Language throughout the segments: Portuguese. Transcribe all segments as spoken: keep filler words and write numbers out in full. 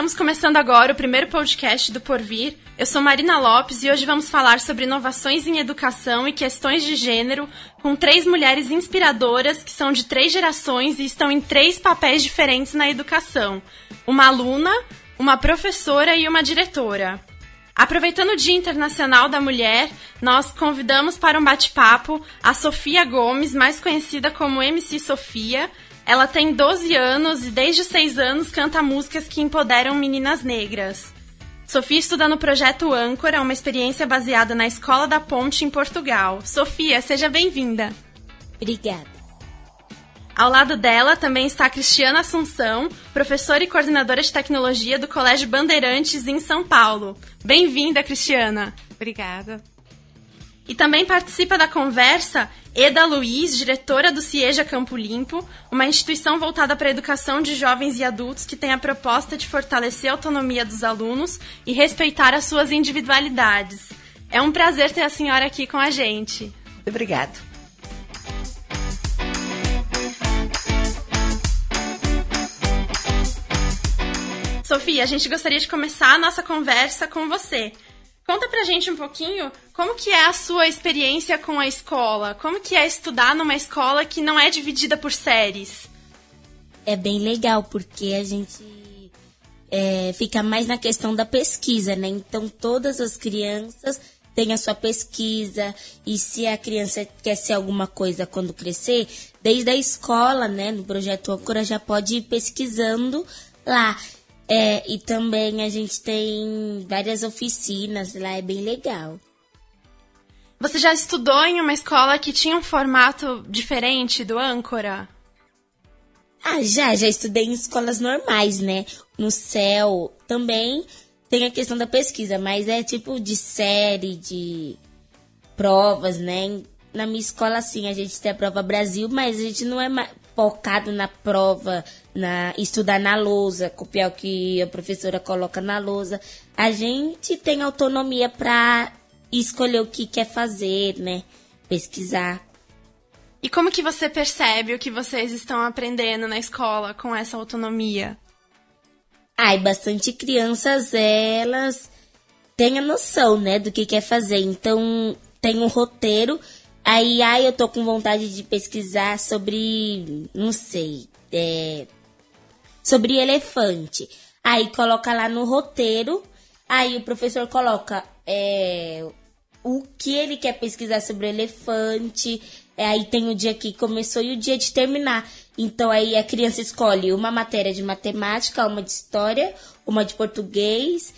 Estamos começando agora o primeiro podcast do Porvir. Eu sou Marina Lopes e hoje vamos falar sobre inovações em educação e questões de gênero com três mulheres inspiradoras que são de três gerações e estão em três papéis diferentes na educação. Uma aluna, uma professora e uma diretora. Aproveitando o Dia Internacional da Mulher, nós convidamos para um bate-papo a Sofia Gomes, mais conhecida como M C Sofia. Ela tem doze anos e desde os seis anos canta músicas que empoderam meninas negras. Sofia estuda no projeto Âncora, uma experiência baseada na Escola da Ponte em Portugal. Sofia, seja bem-vinda. Obrigada. Ao lado dela também está a Cristiana Assunção, professora e coordenadora de tecnologia do Colégio Bandeirantes em São Paulo. Bem-vinda, Cristiana. Obrigada. E também participa da conversa Eda Luiz, diretora do CIEJA Campo Limpo, uma instituição voltada para a educação de jovens e adultos que tem a proposta de fortalecer a autonomia dos alunos e respeitar as suas individualidades. É um prazer ter a senhora aqui com a gente. Obrigada. Sofia, a gente gostaria de começar a nossa conversa com você. Conta pra gente um pouquinho como que é a sua experiência com a escola. Como que é estudar numa escola que não é dividida por séries? É bem legal, porque a gente é, fica mais na questão da pesquisa, né? Então, todas as crianças têm a sua pesquisa. E se a criança quer ser alguma coisa quando crescer, desde a escola, né? No Projeto Âncora, já pode ir pesquisando lá. É, e também a gente tem várias oficinas lá, é bem legal. Você já estudou em uma escola que tinha um formato diferente do Âncora? Ah, já, já estudei em escolas normais, né? No céu também tem a questão da pesquisa, mas é tipo de série, de provas, né? Na minha escola, sim, a gente tem a prova Brasil, mas a gente não é focado na prova, na estudar na lousa, copiar o que a professora coloca na lousa. A gente tem autonomia para escolher o que quer fazer, né? Pesquisar. E como que você percebe o que vocês estão aprendendo na escola com essa autonomia? Ah, e bastante crianças, elas têm a noção, né, do que quer fazer. Então, tem um roteiro. Aí, aí eu tô com vontade de pesquisar sobre, não sei, é, sobre elefante. Aí coloca lá no roteiro, aí o professor coloca é, o que ele quer pesquisar sobre elefante. É, aí tem o dia que começou e o dia de terminar. Então aí a criança escolhe uma matéria de matemática, uma de história, uma de português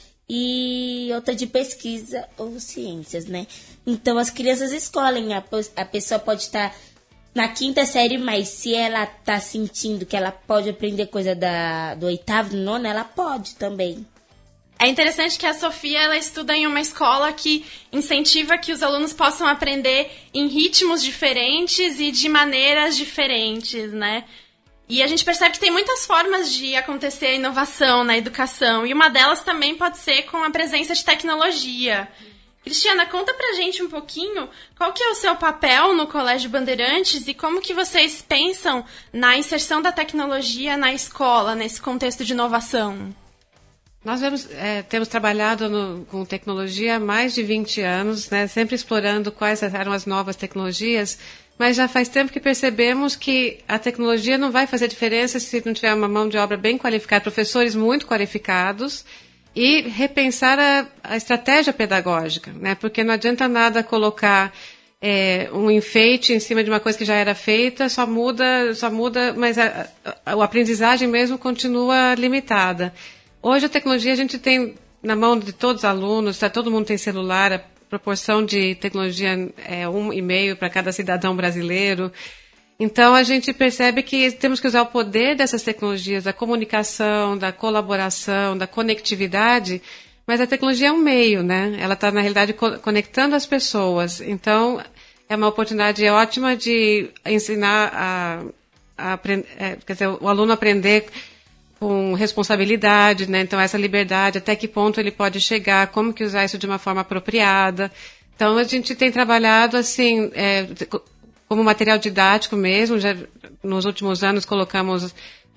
e outra de pesquisa ou ciências, né? Então, as crianças escolhem. A, a pessoa pode estar na quinta série, mas se ela está sentindo que ela pode aprender coisa da, do oitavo, do nono, ela pode também. É interessante que a Sofia ela estuda em uma escola que incentiva que os alunos possam aprender em ritmos diferentes e de maneiras diferentes, né? E a gente percebe que tem muitas formas de acontecer a inovação na educação. E uma delas também pode ser com a presença de tecnologia. Cristiana, conta pra gente um pouquinho qual que é o seu papel no Colégio Bandeirantes e como que vocês pensam na inserção da tecnologia na escola, nesse contexto de inovação. Nós vemos, é, temos trabalhado no, com tecnologia há mais de vinte anos, né, sempre explorando quais eram as novas tecnologias, mas já faz tempo que percebemos que a tecnologia não vai fazer diferença se não tiver uma mão de obra bem qualificada, professores muito qualificados, e repensar a, a estratégia pedagógica, né? Porque não adianta nada colocar é, um enfeite em cima de uma coisa que já era feita, só muda, só muda, mas a, a, a aprendizagem mesmo continua limitada. Hoje a tecnologia a gente tem na mão de todos os alunos, tá, todo mundo tem celular, a proporção de tecnologia é um e meio para cada cidadão brasileiro. Então, a gente percebe que temos que usar o poder dessas tecnologias, da comunicação, da colaboração, da conectividade, mas a tecnologia é um meio, né? Ela está, na realidade, co- conectando as pessoas. Então, é uma oportunidade ótima de ensinar a, a aprend- é, quer dizer, o aluno aprender com responsabilidade, né? Então, essa liberdade, até que ponto ele pode chegar, como que usar isso de uma forma apropriada. Então, a gente tem trabalhado, assim... É, como material didático mesmo, já nos últimos anos colocamos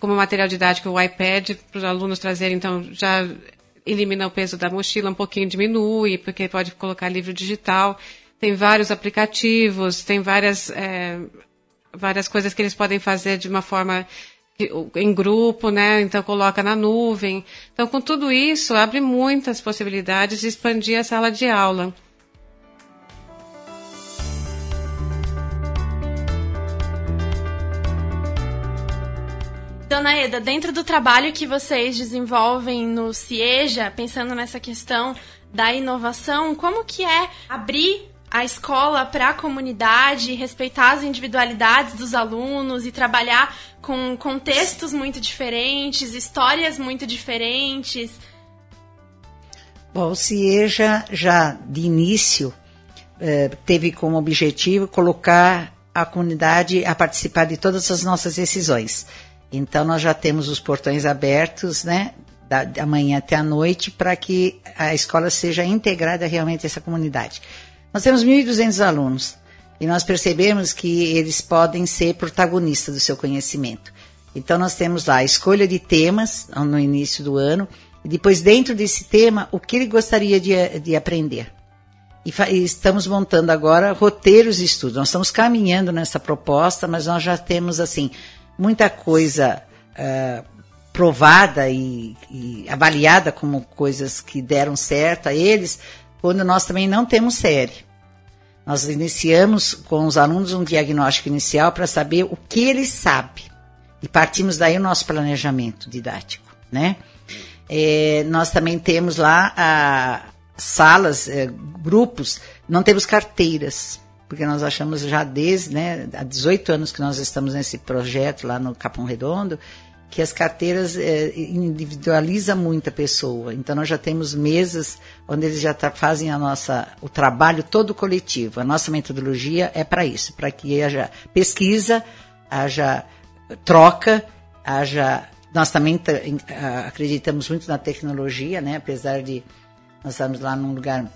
como material didático o iPad para os alunos trazerem, então já elimina o peso da mochila, um pouquinho diminui, porque pode colocar livro digital. Tem vários aplicativos, tem várias, é, várias coisas que eles podem fazer de uma forma em grupo, né? Então coloca na nuvem. Então, com tudo isso, abre muitas possibilidades de expandir a sala de aula. Dona Eda, dentro do trabalho que vocês desenvolvem no CIEJA, pensando nessa questão da inovação, como que é abrir a escola para a comunidade, respeitar as individualidades dos alunos e trabalhar com contextos muito diferentes, histórias muito diferentes? Bom, o CIEJA já de início eh, teve como objetivo colocar a comunidade a participar de todas as nossas decisões. Então, nós já temos os portões abertos, né, da, da manhã até a noite, para que a escola seja integrada realmente a essa comunidade. Nós temos mil e duzentos alunos e nós percebemos que eles podem ser protagonistas do seu conhecimento. Então, nós temos lá a escolha de temas no início do ano e depois, dentro desse tema, o que ele gostaria de, de aprender. E, fa- e estamos montando agora roteiros de estudo. Nós estamos caminhando nessa proposta, mas nós já temos, assim, muita coisa uh, provada e, e avaliada como coisas que deram certo a eles, quando nós também não temos série. Nós iniciamos com os alunos um diagnóstico inicial para saber o que eles sabem. E partimos daí o nosso planejamento didático, né? É, nós também temos lá a, salas, é, grupos, não temos carteiras. Porque nós achamos já desde, né, há dezoito anos que nós estamos nesse projeto lá no Capão Redondo, que as carteiras é, individualizam muito a pessoa. Então, nós já temos mesas onde eles já tá, fazem a nossa, o trabalho todo coletivo. A nossa metodologia é para isso, para que haja pesquisa, haja troca, haja... Nós também t- acreditamos muito na tecnologia, né, apesar de nós estarmos lá num lugar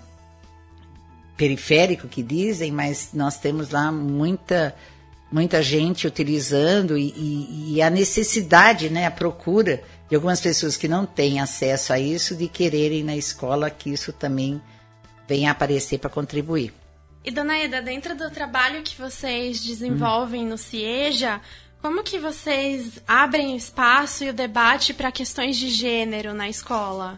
periférico, que dizem, mas nós temos lá muita, muita gente utilizando e, e, e a necessidade, né, a procura de algumas pessoas que não têm acesso a isso, de quererem na escola que isso também venha a aparecer para contribuir. E, dona Eda, dentro do trabalho que vocês desenvolvem hum. no CIEJA, como que vocês abrem espaço e o debate para questões de gênero na escola?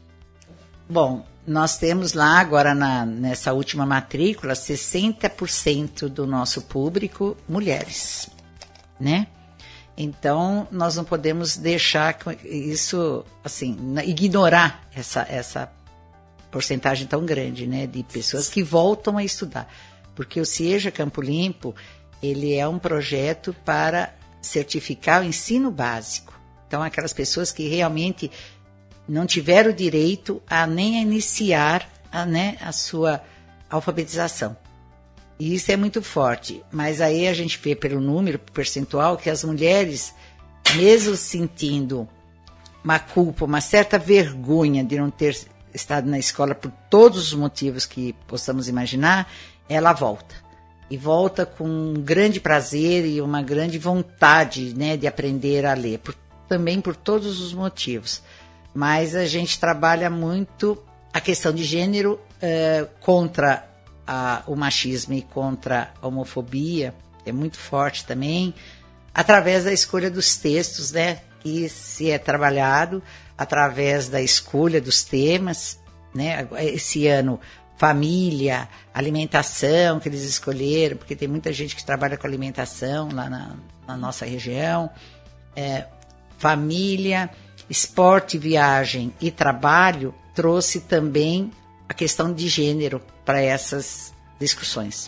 Bom, nós temos lá agora na, nessa última matrícula sessenta por cento do nosso público mulheres, né? Então, nós não podemos deixar isso, assim, ignorar essa, essa porcentagem tão grande, né, de pessoas que voltam a estudar. Porque o CIEJA Campo Limpo, ele é um projeto para certificar o ensino básico. Então, aquelas pessoas que realmente não tiveram direito a nem a iniciar a, né, a sua alfabetização. E isso é muito forte. Mas aí a gente vê pelo número percentual que as mulheres, mesmo sentindo uma culpa, uma certa vergonha de não ter estado na escola por todos os motivos que possamos imaginar, ela volta. E volta com um grande prazer e uma grande vontade, né, de aprender a ler, por, também por todos os motivos. Mas a gente trabalha muito a questão de gênero uh, contra a, o machismo e contra a homofobia, é muito forte também, através da escolha dos textos, né, que se é trabalhado, através da escolha dos temas, né, esse ano família, alimentação que eles escolheram, porque tem muita gente que trabalha com alimentação lá na, na nossa região, é, família, esporte, viagem e trabalho, trouxe também a questão de gênero para essas discussões.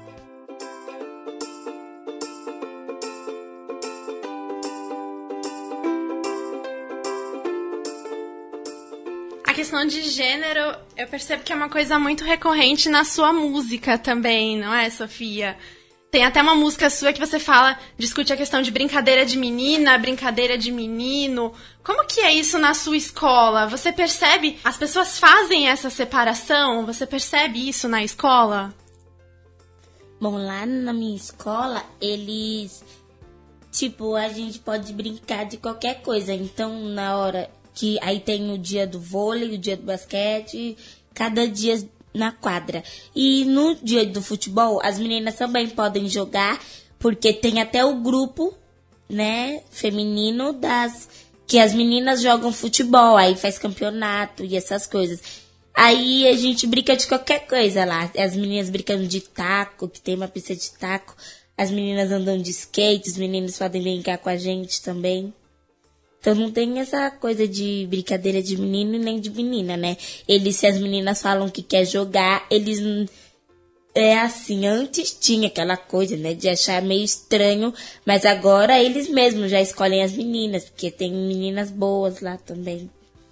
A questão de gênero, eu percebo que é uma coisa muito recorrente na sua música também, não é, Sofia? Tem até uma música sua que você fala, discute a questão de brincadeira de menina, brincadeira de menino. Como que é isso na sua escola? Você percebe, as pessoas fazem essa separação? Você percebe isso na escola? Bom, lá na minha escola, eles tipo, a gente pode brincar de qualquer coisa. Então, na hora que aí tem o dia do vôlei, o dia do basquete, cada dia na quadra. E no dia do futebol, as meninas também podem jogar, porque tem até o grupo, né, feminino das que as meninas jogam futebol, aí faz campeonato e essas coisas. Aí a gente brinca de qualquer coisa lá. As meninas brincando de taco, que tem uma pista de taco. As meninas andam de skate, os meninos podem brincar com a gente também. Então não tem essa coisa de brincadeira de menino e nem de menina, né? Eles, se as meninas falam que quer jogar, eles... É assim, antes tinha aquela coisa, né, de achar meio estranho, mas agora eles mesmos já escolhem as meninas, porque tem meninas boas lá também.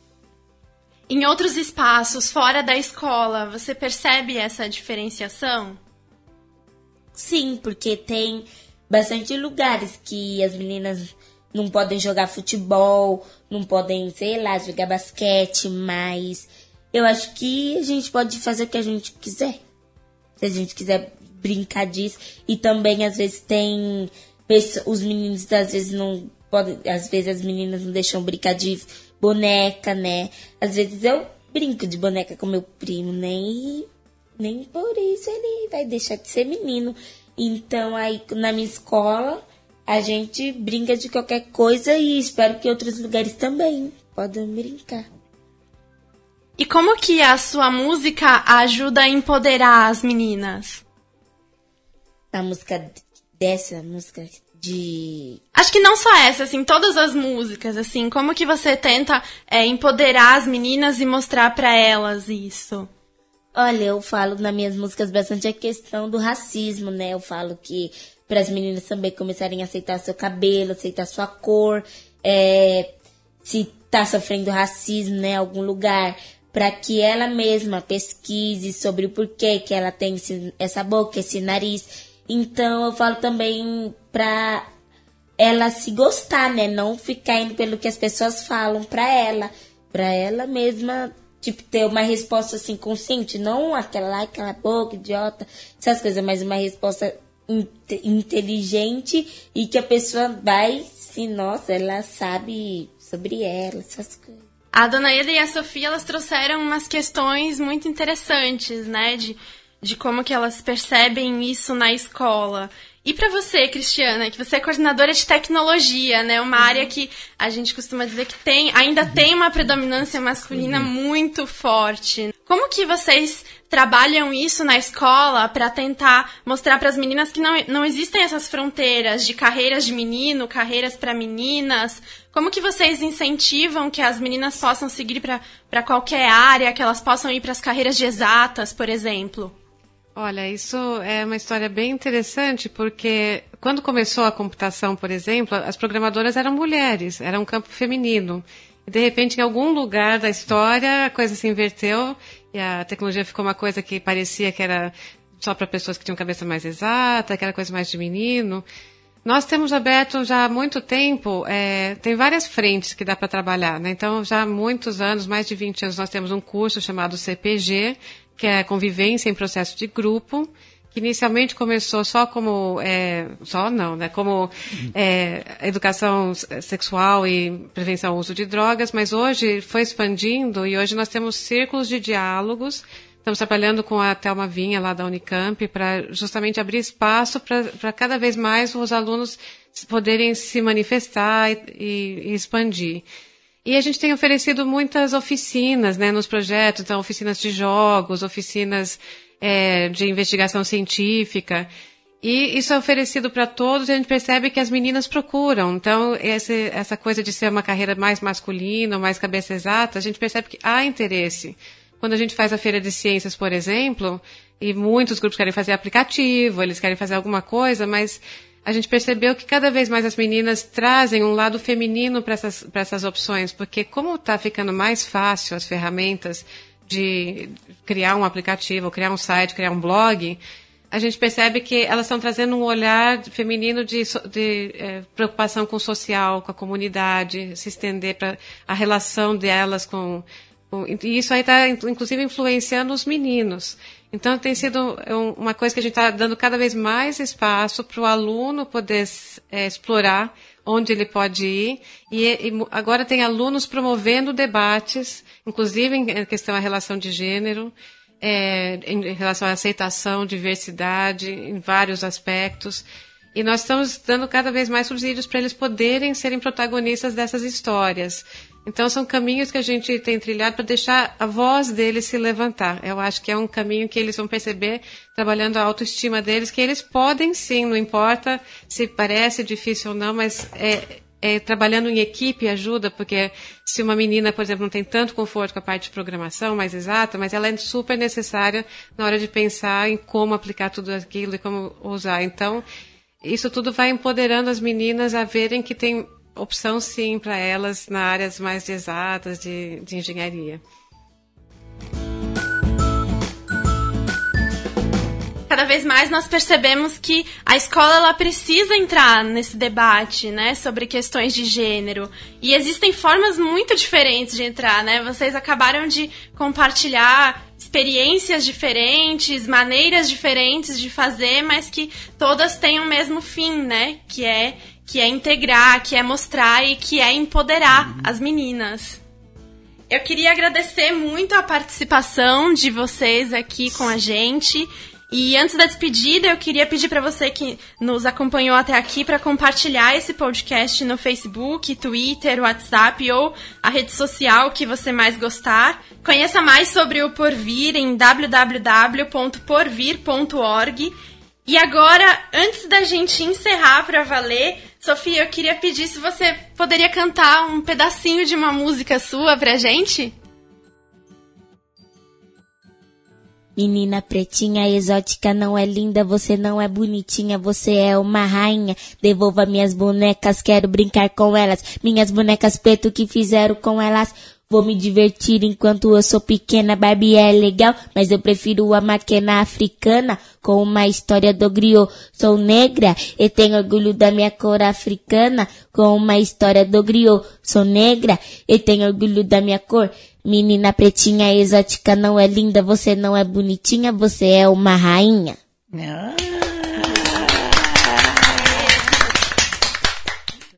Em outros espaços, fora da escola, você percebe essa diferenciação? Sim, porque tem bastante lugares que as meninas não podem jogar futebol, não podem, sei lá, jogar basquete, mas eu acho que a gente pode fazer o que a gente quiser. Se a gente quiser brincar disso. E também, às vezes, tem... Os meninos, às vezes, não podem... Às vezes, as meninas não deixam brincar de boneca, né? Às vezes, eu brinco de boneca com meu primo, né? E nem por isso ele vai deixar de ser menino. Então, aí, na minha escola, a gente brinca de qualquer coisa e espero que outros lugares também podem brincar. E como que a sua música ajuda a empoderar as meninas? A música dessa, música de... Acho que não só essa, assim, todas as músicas, assim, como que você tenta é, empoderar as meninas e mostrar pra elas isso? Olha, eu falo nas minhas músicas bastante a questão do racismo, né? Eu falo que para as meninas também começarem a aceitar seu cabelo, aceitar sua cor, é, se tá sofrendo racismo, né, em algum lugar, para que ela mesma pesquise sobre o porquê que ela tem esse, essa boca, esse nariz. Então, eu falo também para ela se gostar, né? Não ficar indo pelo que as pessoas falam para ela. Para ela mesma, tipo, ter uma resposta, assim, consciente. Não aquela, aquela boca, idiota, essas coisas, mas uma resposta in- inteligente e que a pessoa vai, se, nossa, ela sabe sobre ela, essas coisas. A Dona Eda e a Sofia, elas trouxeram umas questões muito interessantes, né? De, de como que elas percebem isso na escola. E para você, Cristiana, que você é coordenadora de tecnologia, né? Uma uhum. área que a gente costuma dizer que tem, ainda uhum. tem uma predominância masculina uhum. muito forte. Como que vocês trabalham isso na escola para tentar mostrar para as meninas que não, não existem essas fronteiras de carreiras de menino, carreiras para meninas? Como que vocês incentivam que as meninas possam seguir para qualquer área, que elas possam ir para as carreiras de exatas, por exemplo? Olha, isso é uma história bem interessante, porque quando começou a computação, por exemplo, as programadoras eram mulheres, era um campo feminino. E, de repente, em algum lugar da história, a coisa se inverteu e a tecnologia ficou uma coisa que parecia que era só para pessoas que tinham cabeça mais exata, aquela coisa mais de menino. Nós temos aberto já há muito tempo, é, tem várias frentes que dá para trabalhar, né? Então, já há muitos anos, mais de vinte anos, nós temos um curso chamado C P G, que é Convivência em Processo de Grupo, que inicialmente começou só como, é, só não, né, como é, educação sexual e prevenção ao uso de drogas, mas hoje foi expandindo e hoje nós temos círculos de diálogos. Estamos trabalhando com a Thelma Vinha, lá da Unicamp, para justamente abrir espaço para cada vez mais os alunos poderem se manifestar e, e, e expandir. E a gente tem oferecido muitas oficinas, né, nos projetos, então oficinas de jogos, oficinas é, de investigação científica. E isso é oferecido para todos e a gente percebe que as meninas procuram. Então, esse, essa coisa de ser uma carreira mais masculina, mais cabeça exata, a gente percebe que há interesse. Quando a gente faz a feira de ciências, por exemplo, e muitos grupos querem fazer aplicativo, eles querem fazer alguma coisa, mas a gente percebeu que cada vez mais as meninas trazem um lado feminino para essas, para essas opções, porque como está ficando mais fácil as ferramentas de criar um aplicativo, criar um site, criar um blog, a gente percebe que elas estão trazendo um olhar feminino de, de é, preocupação com o social, com a comunidade, se estender para a relação delas com, E isso aí está, inclusive, influenciando os meninos. Então, tem sido uma coisa que a gente está dando cada vez mais espaço para o aluno poder é, explorar onde ele pode ir. E, e agora tem alunos promovendo debates, inclusive em questão à relação de gênero, é, em relação à aceitação, diversidade, em vários aspectos. E nós estamos dando cada vez mais subsídios para eles poderem serem protagonistas dessas histórias. Então, são caminhos que a gente tem trilhado para deixar a voz deles se levantar. Eu acho que é um caminho que eles vão perceber, trabalhando a autoestima deles, que eles podem sim, não importa se parece difícil ou não, mas é, é, trabalhando em equipe ajuda, porque se uma menina, por exemplo, não tem tanto conforto com a parte de programação mais exata, mas ela é super necessária na hora de pensar em como aplicar tudo aquilo e como usar. Então, isso tudo vai empoderando as meninas a verem que tem opção sim para elas na áreas mais de exatas, de, de engenharia. Cada vez mais nós percebemos que a escola ela precisa entrar nesse debate, né, sobre questões de gênero. E existem formas muito diferentes de entrar, né? Vocês acabaram de compartilhar experiências diferentes, maneiras diferentes de fazer, mas que todas têm o mesmo fim, né? Que é, que é integrar, que é mostrar e que é empoderar as meninas. Eu queria agradecer muito a participação de vocês aqui com a gente. E antes da despedida, eu queria pedir para você que nos acompanhou até aqui para compartilhar esse podcast no Facebook, Twitter, WhatsApp ou a rede social que você mais gostar. Conheça mais sobre o Porvir em w w w ponto porvir ponto org. E agora, antes da gente encerrar para valer, Sofia, eu queria pedir se você poderia cantar um pedacinho de uma música sua pra gente? Menina pretinha, exótica, não é linda, você não é bonitinha, você é uma rainha. Devolva minhas bonecas, quero brincar com elas. Minhas bonecas preto que fizeram com elas. Vou me divertir enquanto eu sou pequena. Barbie é legal, mas eu prefiro a maquena africana com uma história do griot. Sou negra e tenho orgulho da minha cor africana com uma história do griot. Sou negra e tenho orgulho da minha cor. Menina pretinha, exótica, não é linda, você não é bonitinha, você é uma rainha. Ah.